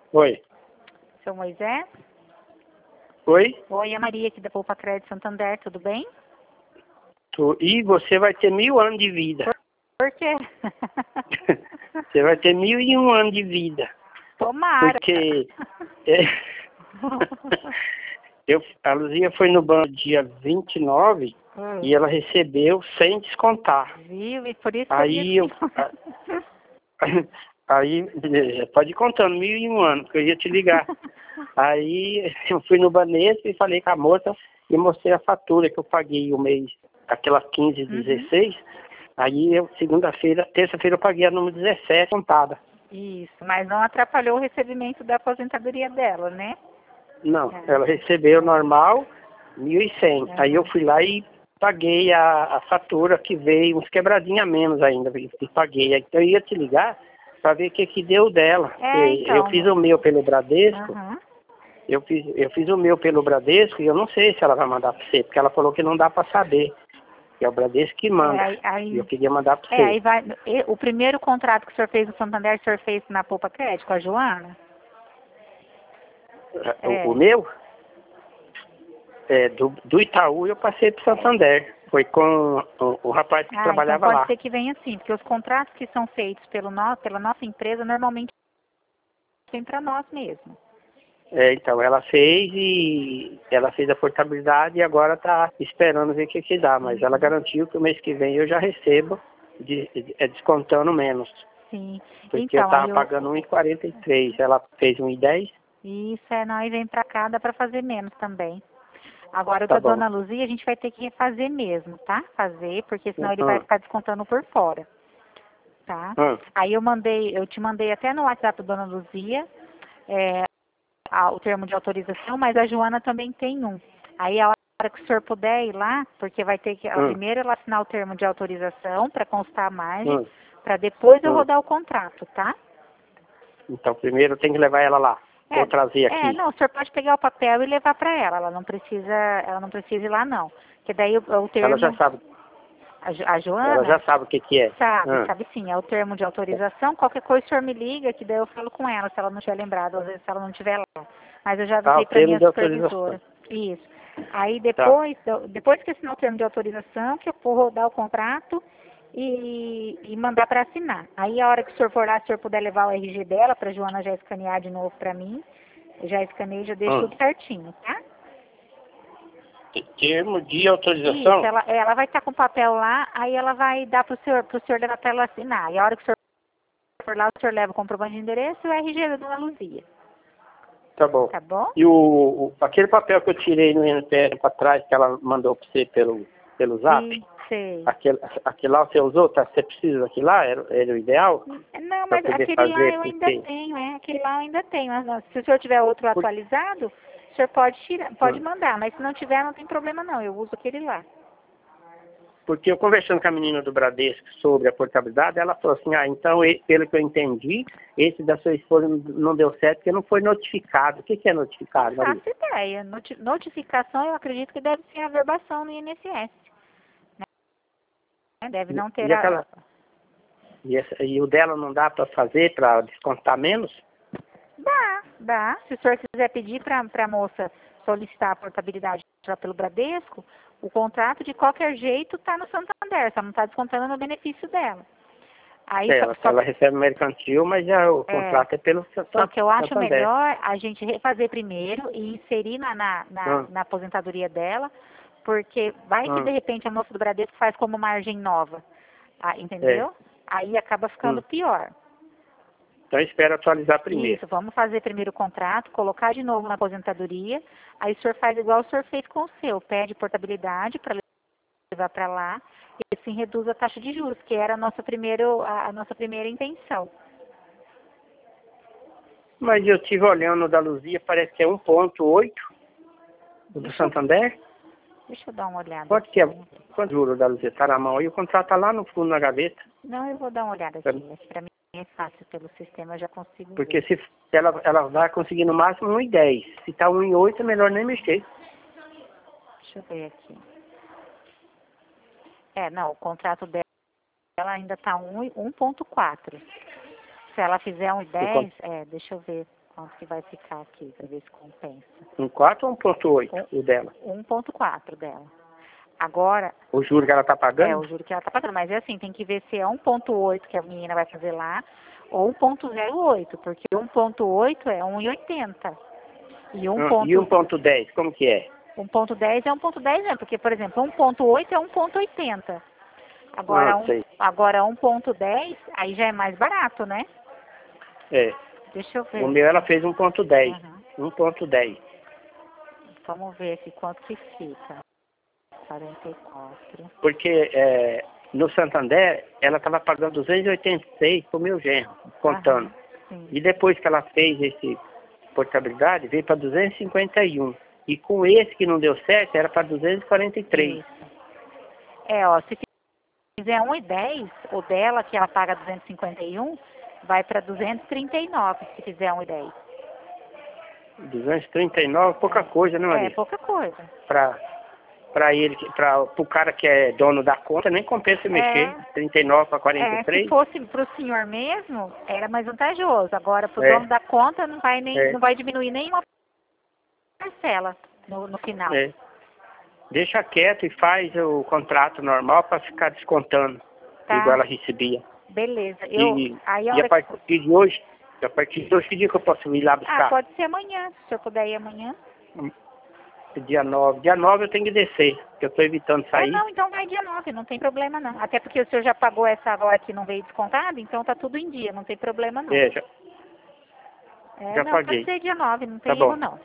Oi. Seu Moisés? Oi? Oi, a Maria aqui da Poupa Crédito Santander, tudo bem? E você vai ter 1000 anos de vida. Por quê? Você vai ter 1001 anos de vida. Tomara. Porque a Luzia foi no banco dia 29 e ela recebeu sem descontar. Viu? E por isso Aí que eu disse. Aí, pode ir contando, 1001 anos, porque eu ia te ligar. Aí eu fui no Banespa e falei com a moça e mostrei a fatura que eu paguei o mês, aquela 15, 16. Aí eu, terça-feira eu paguei a número 17 contada. Isso, mas não atrapalhou o recebimento da aposentadoria dela, né? Não, ela recebeu normal, 1.100. Aí eu fui lá e paguei a fatura que veio, uns quebradinhos a menos ainda, e paguei. Então eu ia te ligar para ver o que deu dela. Então, eu fiz o meu pelo Bradesco, eu fiz o meu pelo Bradesco e eu não sei se ela vai mandar para você, porque ela falou que não dá para saber. Que é o Bradesco que manda. E eu queria mandar para você. Aí vai, o primeiro contrato que o senhor fez no Santander, o senhor fez na Poupa Crédito com a Joana? O meu? Do Itaú eu passei para o Santander. Foi com o rapaz que trabalhava então pode lá. ser que venha assim, porque os contratos que são feitos pela nossa empresa normalmente vêm para nós mesmo. Então, ela fez a portabilidade e agora está esperando ver o que dá. Mas ela garantiu que o mês que vem eu já recebo, descontando menos. Sim. Porque Então, eu estava pagando 1,43, ela fez 1,10. Isso, não, e vem para cá, dá para fazer menos também. Agora, o Tá da bom. Dona Luzia, a gente vai ter que refazer mesmo, tá? Fazer, porque senão ele vai ficar descontando por fora, tá? Aí eu te mandei até no WhatsApp da Dona Luzia, o termo de autorização, mas a Joana também tem um. Aí, a hora que o senhor puder ir lá, porque vai ter que, primeiro ela assinar o termo de autorização para constar a margem, para depois eu rodar o contrato, tá? Então, primeiro tem que levar ela lá. Vou trazer aqui. Não, o senhor pode pegar o papel e levar para ela. Ela não precisa ir lá, não. Porque daí o termo... Ela já sabe. A Joana? Ela já sabe o que é. Sabe sim. É o termo de autorização. Qualquer coisa o senhor me liga, que daí eu falo com ela, se ela não tiver lembrado, às vezes se ela não estiver lá. Mas eu já avisei para minha supervisora. Isso. Aí depois que assinar o termo de autorização, que eu vou rodar o contrato e mandar para assinar. Aí a hora que o senhor for lá, se o senhor puder levar o RG dela, para a Joana já escanear de novo para mim, eu já escaneei, já deixo tudo certinho, tá? Termo de autorização? Isso, ela vai estar com o papel lá, aí ela vai dar pro senhor levar para ela assinar. E a hora que o senhor for lá, o senhor leva o comprovante de endereço e o RG da Dona Luzia. Tá bom. Tá bom? E aquele papel que eu tirei no NPR para trás, que ela mandou para você pelo zap? Sei. Aquele lá você usou? Você precisa daquele lá? Era o ideal? Não, mas aquele lá eu ainda tenho, aquele lá eu ainda tenho. Mas, se o senhor tiver outro atualizado, o senhor pode mandar, mas se não tiver, não tem problema não, eu uso aquele lá. Porque eu conversando com a menina do Bradesco sobre a portabilidade, ela falou assim, então, pelo que eu entendi, esse da sua esposa não deu certo porque não foi notificado. O que é notificado, Maria? Não faço ideia. Notificação, eu acredito que deve ser a verbação no INSS. Né? Deve não ter E o dela não dá para fazer, para descontar menos? Dá. Se o senhor quiser pedir para a moça solicitar a portabilidade pelo Bradesco, o contrato de qualquer jeito está no Santander, só não está descontando no benefício dela. Aí, ela recebe mercantil, mas o contrato é pelo Santander. Só que eu acho melhor a gente refazer primeiro e inserir na aposentadoria dela, porque vai que de repente a moça do Bradesco faz como margem nova, entendeu? Aí acaba ficando pior. Então, espero atualizar primeiro. Isso, vamos fazer primeiro o contrato, colocar de novo na aposentadoria, aí o senhor faz igual o senhor fez com o seu, pede portabilidade para levar para lá, e assim reduz a taxa de juros, que era a nossa primeira intenção. Mas eu estive olhando o da Luzia, parece que é 1,8 do Santander. Deixa eu dar uma olhada. Quanto juro da Luzia? Está na mão aí, o contrato está lá no fundo na gaveta. Não, eu vou dar uma olhada aqui, mas para mim é fácil pelo sistema, eu já consigo Porque ver. se ela vai conseguir no máximo 1,10. Se está 1,8 é melhor nem mexer. Deixa eu ver aqui. Não, o contrato dela ainda está 1,4. Se ela fizer 1,10, deixa eu ver quanto que vai ficar aqui, para ver se compensa. 1,4 ou 1,8 o dela? 1,4 dela. Agora... O juro que ela está pagando? O juro que ela está pagando, mas é assim, tem que ver se é 1,8 que a menina vai fazer lá, ou 1,08, porque 1,8 é 1,80. E 1,10, como que é? 1,10 é 1,10 mesmo, porque, por exemplo, 1,8 é 1,80. Agora 1,10, aí já é mais barato, né? É. Deixa eu ver. O meu ela fez 1,10. 1,10. Vamos ver aqui quanto que fica. 44. Porque no Santander, ela estava pagando 286 pro meu genro, contando. E depois que ela fez esse portabilidade, veio para 251. E com esse que não deu certo, era para 243. Isso. Ó, se fizer 1,10, o dela, que ela paga 251, vai para 239, se fizer 1,10. 239, pouca coisa, né, Maria? Pouca coisa. Pro cara que é dono da conta, nem compensa mexer. 39 para 43. Se fosse pro senhor mesmo, era mais vantajoso. Agora, pro dono da conta, não vai diminuir nenhuma parcela no final. Deixa quieto e faz o contrato normal para ficar descontando, igual ela recebia. Beleza. E a partir de hoje, que dia que eu posso ir lá buscar? Pode ser amanhã, se o senhor puder ir amanhã. Dia 9. Dia 9 eu tenho que descer, porque eu estou evitando sair. Não, então vai dia 9, não tem problema não. Até porque o senhor já pagou essa agora que não veio descontado, então tá tudo em dia, não tem problema não. Já paguei. Pode ser dia 9, não tem erro não.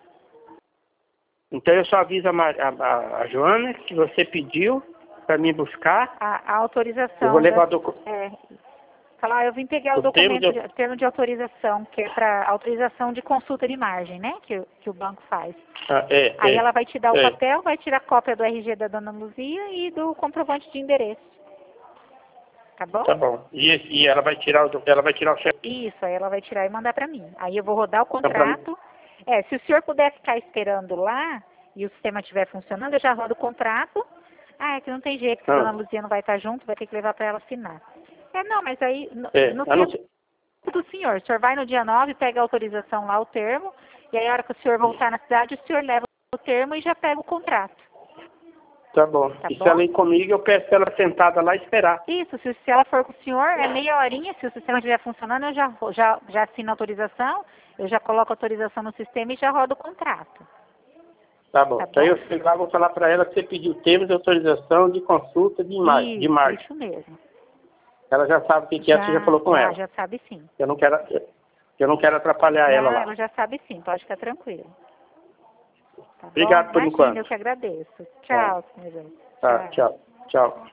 Então eu só aviso a Joana que você pediu para mim buscar. A autorização. Eu vou levar documento. Falar, eu vim pegar o documento, termo de autorização, que é para autorização de consulta de margem, né? Que o banco faz. Aí ela vai te dar o papel, vai tirar cópia do RG da dona Luzia e do comprovante de endereço. Tá bom? Tá bom. E ela vai tirar o cheque? Isso, aí ela vai tirar e mandar para mim. Aí eu vou rodar o contrato. Se o senhor puder ficar esperando lá e o sistema estiver funcionando, eu já rodo o contrato. É que não tem jeito, a dona Luzia não vai estar junto, vai ter que levar para ela assinar. Não, mas aí, no tempo do senhor, o senhor vai no dia 9, pega a autorização lá, o termo, e aí a hora que o senhor voltar na cidade, o senhor leva o termo e já pega o contrato. Tá bom. Se ela ir comigo, eu peço pra ela sentada lá e esperar. Isso, se ela for com o senhor, é meia horinha, se o sistema estiver funcionando, eu já assino a autorização, eu já coloco a autorização no sistema e já rodo o contrato. Tá bom. Então eu chego lá, vou falar para ela que você pediu termos de autorização de consulta de margem. Isso mesmo. Ela já sabe o que é, você já falou com ela. Já sabe sim. Eu não quero atrapalhar ela lá. Ela já sabe sim, pode ficar tranquilo. Obrigado por enquanto. Eu que agradeço. Tchau, senhor. Tchau.